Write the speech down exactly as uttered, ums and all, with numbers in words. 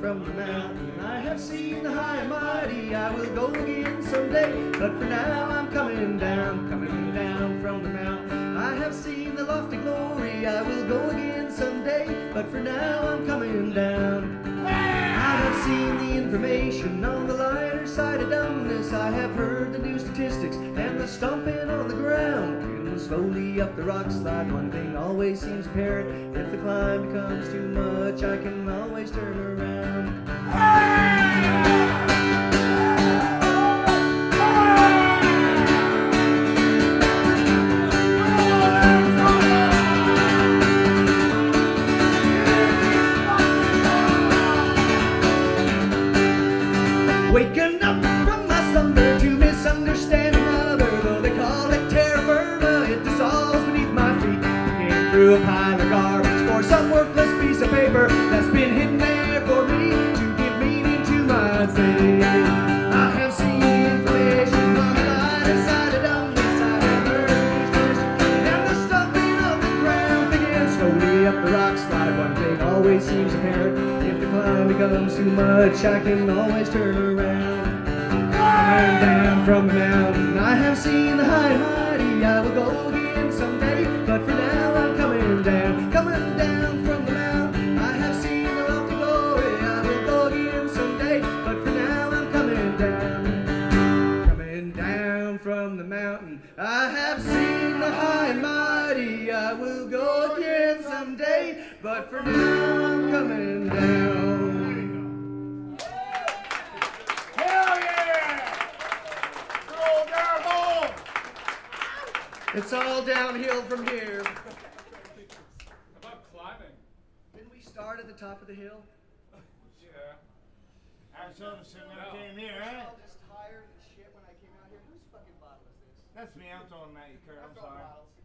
from the mountain. I have seen the high and mighty, I will go again someday. But for now I'm coming down, coming down from the mountain. I have seen the lofty glory, I will go again someday. But for now I'm coming down. I have seen the information on the lighter side of dumbness. I have heard the new statistics and the stomping on the ground. And slowly up the rock slide, one thing always seems apparent. If the climb becomes too much, I can always turn around. Waking up from my slumber to misunderstand another. Though they call it terra firma, it dissolves beneath my feet. Looking through a pile of garbage for some worthless piece of paper that's been hidden there for me to give meaning to my day. I have seen information on the lighter side of dumbness. I have heard these questions and the stomping of the ground. Begin slowly up the rock slide. One thing always seems apparent. If the climb becomes too much, I can always turn around. Coming down from the mountain, I have seen the high and mighty. I will go again someday, but for now I'm coming down. Coming down from the mountain, I have seen the lofty glory. I will go again someday, but for now I'm coming down. Coming down from the mountain, I have seen the high and mighty. I will go again someday, but for now I'm coming down. It's all downhill from here. How about climbing? Didn't we start at the top of the hill? Yeah. I was sort of sitting when I No. came here, I huh? was all just tired and shit when I came out here. Whose fucking bottle is this? That's me. I'm throwing them at you, Kurt. I'm I'm throwing sorry. bottles.